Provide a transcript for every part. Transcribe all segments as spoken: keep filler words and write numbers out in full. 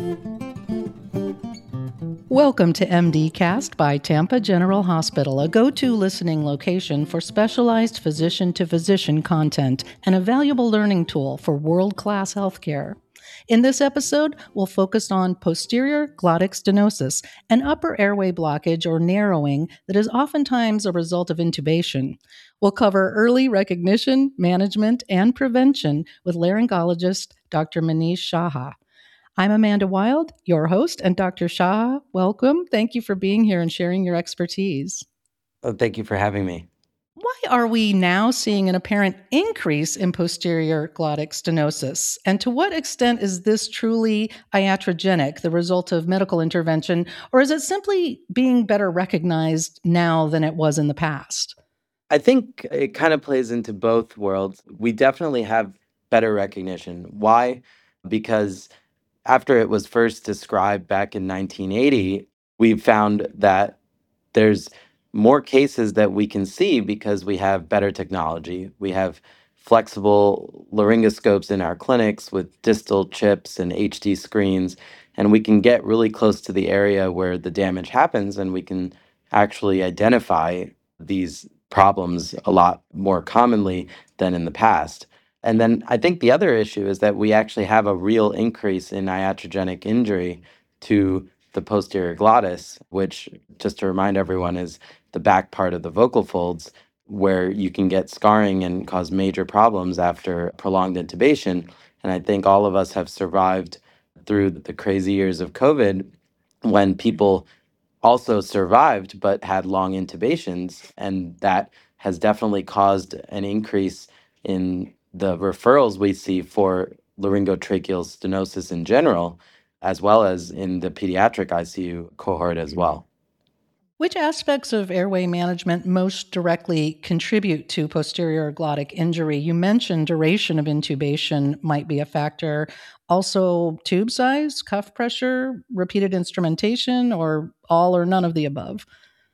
Welcome to MDcast by Tampa General Hospital, a go-to listening location for specialized physician-to-physician content and a valuable learning tool for world-class healthcare. In this episode, we'll focus on posterior glottic stenosis, an upper airway blockage or narrowing that is oftentimes a result of intubation. We'll cover early recognition, management, and prevention with laryngologist Doctor Manish Shah. I'm Amanda Wild, your host, and Doctor Shah, welcome. Thank you for being here and sharing your expertise. Oh, thank you for having me. Why are we now seeing an apparent increase in posterior glottic stenosis? And to what extent is this truly iatrogenic, the result of medical intervention, or is it simply being better recognized now than it was in the past? I think it kind of plays into both worlds. We definitely have better recognition. Why? Because after it was first described back in nineteen eighty, we found that there's more cases that we can see because we have better technology. We have flexible laryngoscopes in our clinics with distal chips and H D screens, and we can get really close to the area where the damage happens, and we can actually identify these problems a lot more commonly than in the past. And then I think the other issue is that we actually have a real increase in iatrogenic injury to the posterior glottis, which, just to remind everyone, is the back part of the vocal folds, where you can get scarring and cause major problems after prolonged intubation. And I think all of us have survived through the crazy years of COVID when people also survived but had long intubations. And that has definitely caused an increase in the referrals we see for laryngotracheal stenosis in general, as well as in the pediatric I C U cohort as well. Which aspects of airway management most directly contribute to posterior glottic injury? You mentioned duration of intubation might be a factor. Also, tube size, cuff pressure, repeated instrumentation, or all or none of the above?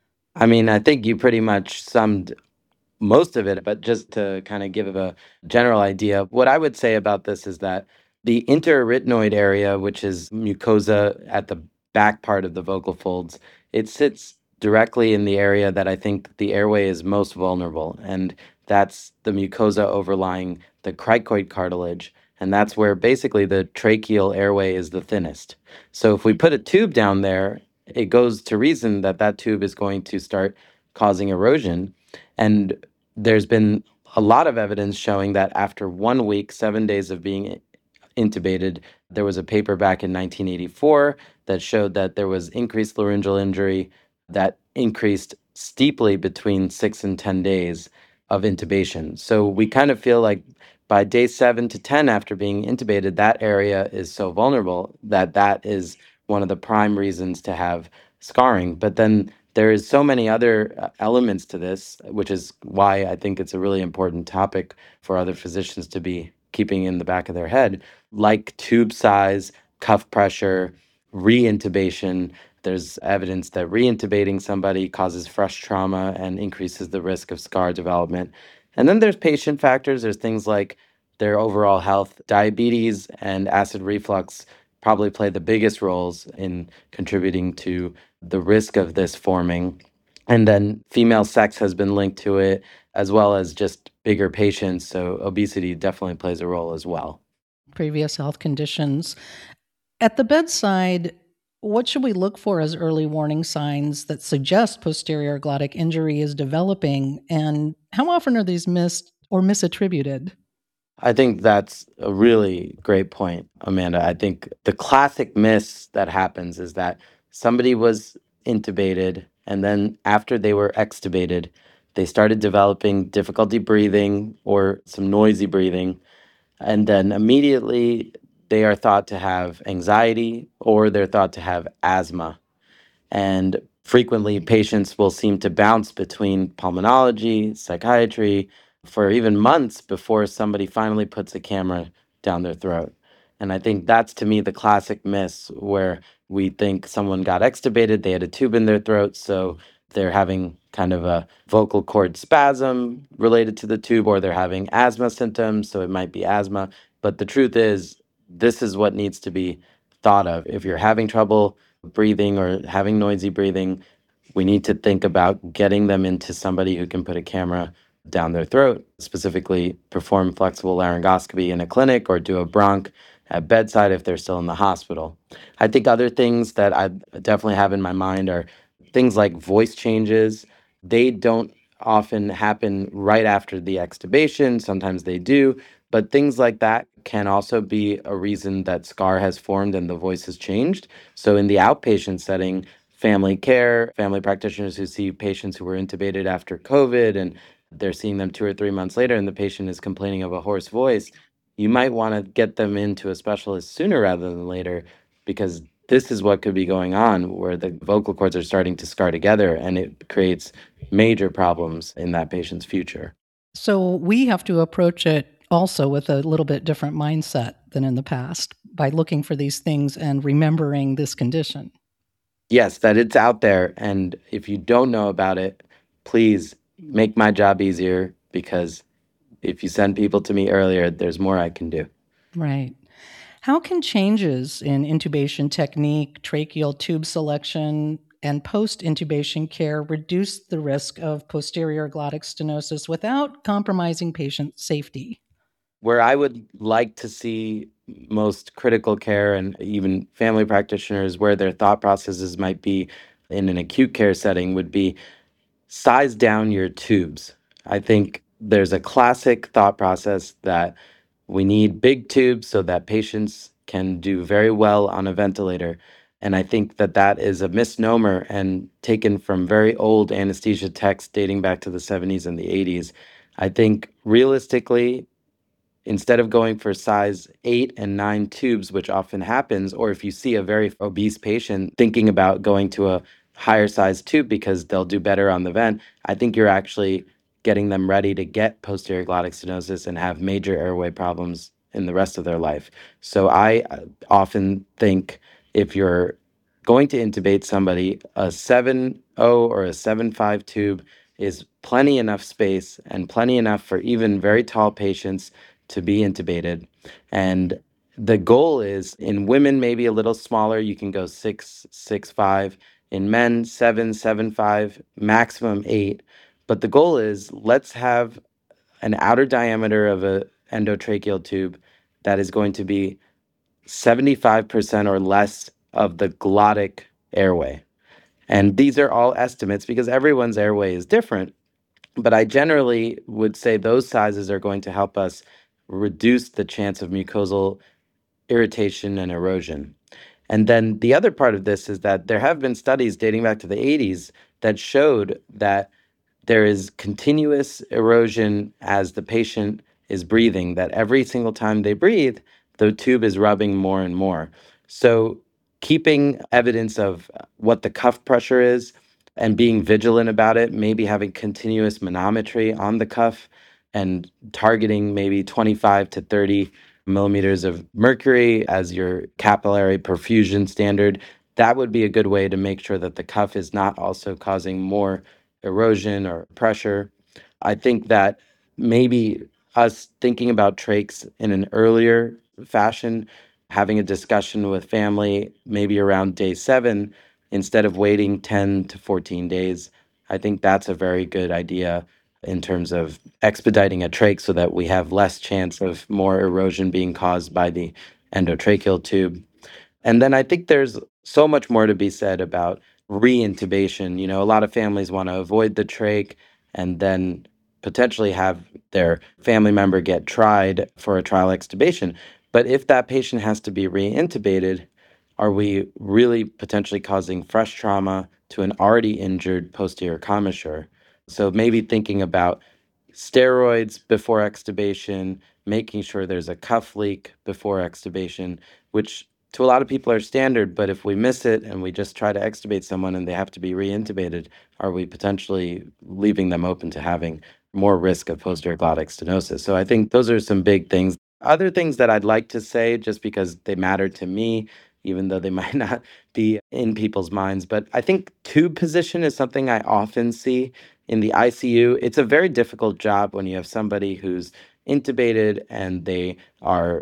I mean, I think you pretty much summed most of it, but just to kind of give a general idea, what I would say about this is that the interarytenoid area, which is mucosa at the back part of the vocal folds, it sits directly in the area that I think the airway is most vulnerable, and that's the mucosa overlying the cricoid cartilage, and that's where basically the tracheal airway is the thinnest. So if we put a tube down there, it goes to reason that that tube is going to start causing erosion. And there's been a lot of evidence showing that after one week, seven days of being intubated, there was a paper back in nineteen eighty-four that showed that there was increased laryngeal injury that increased steeply between six and ten days of intubation. So we kind of feel like by day seven to ten after being intubated, that area is so vulnerable that that is one of the prime reasons to have scarring. But then there is so many other uh, elements to this, which is why I think it's a really important topic for other physicians to be keeping in the back of their head, like tube size, cuff pressure, reintubation. There's evidence that reintubating somebody causes fresh trauma and increases the risk of scar development. And then there's patient factors. There's things like their overall health. Diabetes and acid reflux probably play the biggest roles in contributing to the risk of this forming. And then female sex has been linked to it, as well as just bigger patients. So obesity definitely plays a role as well. Previous health conditions. At the bedside, what should we look for as early warning signs that suggest posterior glottic injury is developing? And how often are these missed or misattributed? I think that's a really great point, Amanda. I think the classic miss that happens is that somebody was intubated, and then after they were extubated, they started developing difficulty breathing or some noisy breathing. And then immediately they are thought to have anxiety or they're thought to have asthma. And frequently, patients will seem to bounce between pulmonology, psychiatry for even months before somebody finally puts a camera down their throat. And I think that's, to me, the classic miss where we think someone got extubated, they had a tube in their throat, so they're having kind of a vocal cord spasm related to the tube, or they're having asthma symptoms, so it might be asthma. But the truth is, this is what needs to be thought of. If you're having trouble breathing or having noisy breathing, we need to think about getting them into somebody who can put a camera down their throat, specifically perform flexible laryngoscopy in a clinic or do a bronch at bedside if they're still in the hospital. I think other things that I definitely have in my mind are things like voice changes. They don't often happen right after the extubation. Sometimes they do, but things like that can also be a reason that scar has formed and the voice has changed. So in the outpatient setting, family care, family practitioners who see patients who were intubated after COVID and they're seeing them two or three months later and the patient is complaining of a hoarse voice, you might want to get them into a specialist sooner rather than later because this is what could be going on where the vocal cords are starting to scar together and it creates major problems in that patient's future. So we have to approach it also with a little bit different mindset than in the past by looking for these things and remembering this condition. Yes, that it's out there. And if you don't know about it, please make my job easier because if you send people to me earlier, there's more I can do. Right. How can changes in intubation technique, tracheal tube selection, and post intubation care reduce the risk of posterior glottic stenosis without compromising patient safety? Where I would like to see most critical care and even family practitioners, where their thought processes might be in an acute care setting, would be size down your tubes. I think there's a classic thought process that we need big tubes so that patients can do very well on a ventilator. And I think that that is a misnomer and taken from very old anesthesia texts dating back to the seventies and the eighties. I think realistically, instead of going for size eight and nine tubes, which often happens, or if you see a very obese patient thinking about going to a higher size tube because they'll do better on the vent, I think you're actually getting them ready to get posterior glottic stenosis and have major airway problems in the rest of their life. So I uh, often think if you're going to intubate somebody, a seven point oh or a seven point five tube is plenty enough space and plenty enough for even very tall patients to be intubated. And the goal is in women, maybe a little smaller, you can go six, six, five. In men, seven, seven, five, maximum eight. But the goal is let's have an outer diameter of a endotracheal tube that is going to be seventy-five percent or less of the glottic airway. And these are all estimates because everyone's airway is different. But I generally would say those sizes are going to help us reduce the chance of mucosal irritation and erosion. And then the other part of this is that there have been studies dating back to the eighties that showed that there is continuous erosion as the patient is breathing, that every single time they breathe, the tube is rubbing more and more. So, keeping evidence of what the cuff pressure is and being vigilant about it, maybe having continuous manometry on the cuff and targeting maybe twenty-five to thirty millimeters of mercury as your capillary perfusion standard, that would be a good way to make sure that the cuff is not also causing more erosion or pressure. I think that maybe us thinking about trachs in an earlier fashion, having a discussion with family maybe around day seven instead of waiting ten to fourteen days, I think that's a very good idea in terms of expediting a trach so that we have less chance of more erosion being caused by the endotracheal tube. And then I think there's so much more to be said about reintubation. You know, a lot of families want to avoid the trach and then potentially have their family member get tried for a trial extubation. But if that patient has to be reintubated, are we really potentially causing fresh trauma to an already injured posterior commissure? So maybe thinking about steroids before extubation, making sure there's a cuff leak before extubation, which to a lot of people are standard, but if we miss it and we just try to extubate someone and they have to be reintubated, are we potentially leaving them open to having more risk of posterior glottic stenosis? So I think those are some big things. Other things that I'd like to say, just because they matter to me, even though they might not be in people's minds, but I think tube position is something I often see in the I C U. It's a very difficult job when you have somebody who's intubated and they are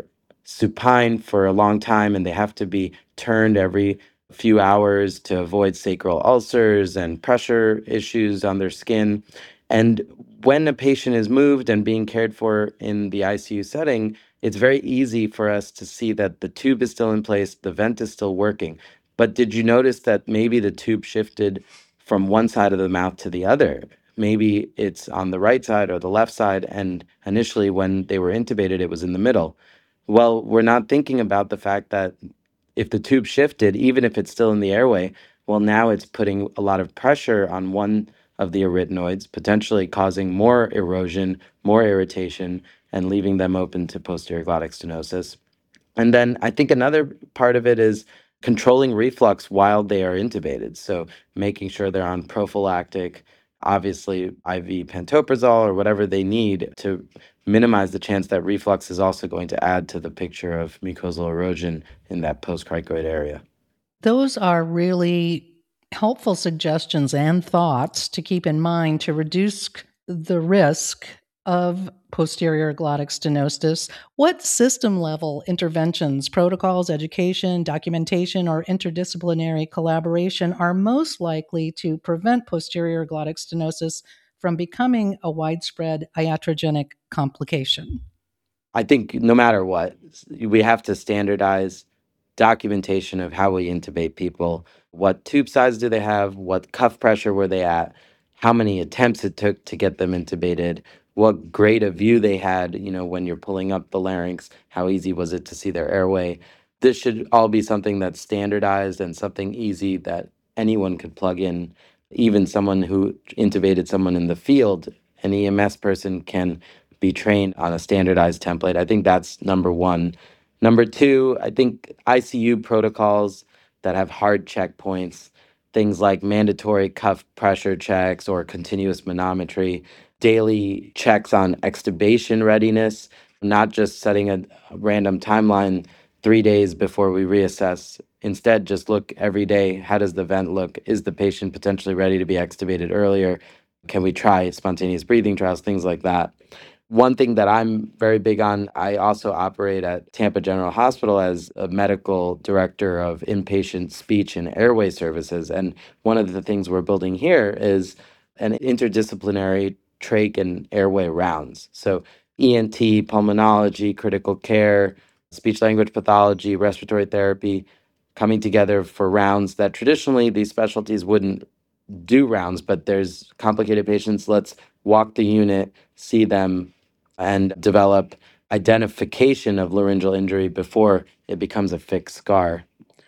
supine for a long time and they have to be turned every few hours to avoid sacral ulcers and pressure issues on their skin. And when a patient is moved and being cared for in the I C U setting, it's very easy for us to see that the tube is still in place, the vent is still working. But did you notice that maybe the tube shifted from one side of the mouth to the other? Maybe it's on the right side or the left side, and initially when they were intubated, it was in the middle. Well, we're not thinking about the fact that if the tube shifted, even if it's still in the airway, well, now it's putting a lot of pressure on one of the arytenoids, potentially causing more erosion, more irritation, and leaving them open to posterior glottic stenosis. And then I think another part of it is controlling reflux while they are intubated. So making sure they're on prophylactic, obviously I V pantoprazole or whatever they need to minimize the chance that reflux is also going to add to the picture of mucosal erosion in that postcricoid area. Those are really helpful suggestions and thoughts to keep in mind to reduce the risk of posterior glottic stenosis. What system level interventions, protocols, education, documentation, or interdisciplinary collaboration are most likely to prevent posterior glottic stenosis from becoming a widespread iatrogenic complication? I think no matter what, we have to standardize documentation of how we intubate people. What tube size do they have? What cuff pressure were they at? How many attempts it took to get them intubated? What grade of view they had, you know, when you're pulling up the larynx, how easy was it to see their airway? This should all be something that's standardized and something easy that anyone could plug in. Even someone who intubated someone in the field, an E M S person can be trained on a standardized template. I think that's number one. Number two, I think I C U protocols that have hard checkpoints, things like mandatory cuff pressure checks or continuous manometry, daily checks on extubation readiness, not just setting a random timeline three days before we reassess. Instead, just look every day. How does the vent look? Is the patient potentially ready to be extubated earlier? Can we try spontaneous breathing trials, things like that? One thing that I'm very big on, I also operate at Tampa General Hospital as a medical director of inpatient speech and airway services. And one of the things we're building here is an interdisciplinary trach and airway rounds. So E N T, pulmonology, critical care, speech language pathology, respiratory therapy coming together for rounds that traditionally these specialties wouldn't do rounds, but there's complicated patients. Let's walk the unit, see them, and develop identification of laryngeal injury before it becomes a fixed scar.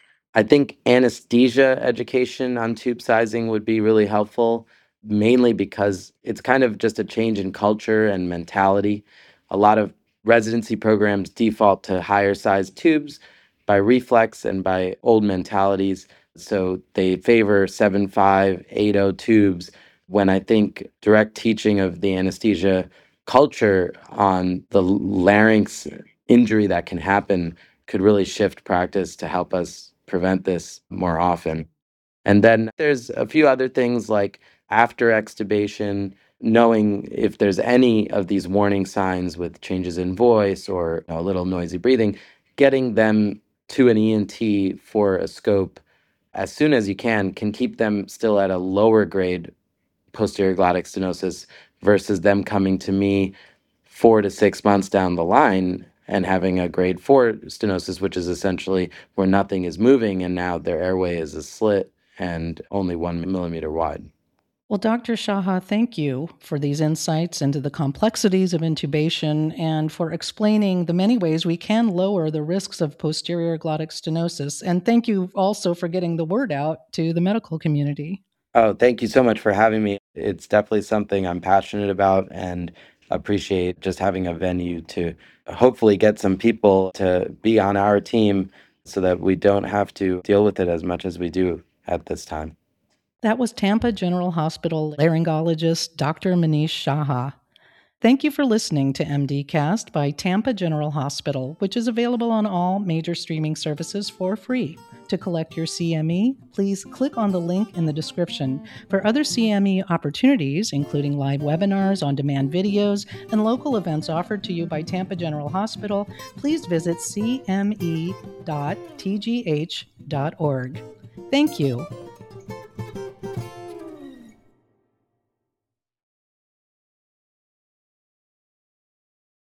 I think anesthesia education on tube sizing would be really helpful, mainly because it's kind of just a change in culture and mentality. A lot of residency programs default to higher sized tubes by reflex and by old mentalities. So they favor seven five, eight oh tubes when I think direct teaching of the anesthesia culture on the larynx injury that can happen could really shift practice to help us prevent this more often. And then there's a few other things like after extubation, knowing if there's any of these warning signs with changes in voice or you know, a little noisy breathing, getting them to an E N T for a scope as soon as you can can keep them still at a lower grade posterior glottic stenosis versus them coming to me four to six months down the line and having a grade four stenosis, which is essentially where nothing is moving and now their airway is a slit and only one millimeter wide. Well, Doctor Shaha, thank you for these insights into the complexities of intubation and for explaining the many ways we can lower the risks of posterior glottic stenosis. And thank you also for getting the word out to the medical community. Oh, thank you so much for having me. It's definitely something I'm passionate about and appreciate just having a venue to hopefully get some people to be on our team so that we don't have to deal with it as much as we do at this time. That was Tampa General Hospital laryngologist Doctor Manish Shaha. Thank you for listening to MDcast by Tampa General Hospital, which is available on all major streaming services for free. To collect your C M E, please click on the link in the description. For other C M E opportunities, including live webinars, on-demand videos, and local events offered to you by Tampa General Hospital, please visit c m e dot t g h dot org. Thank you.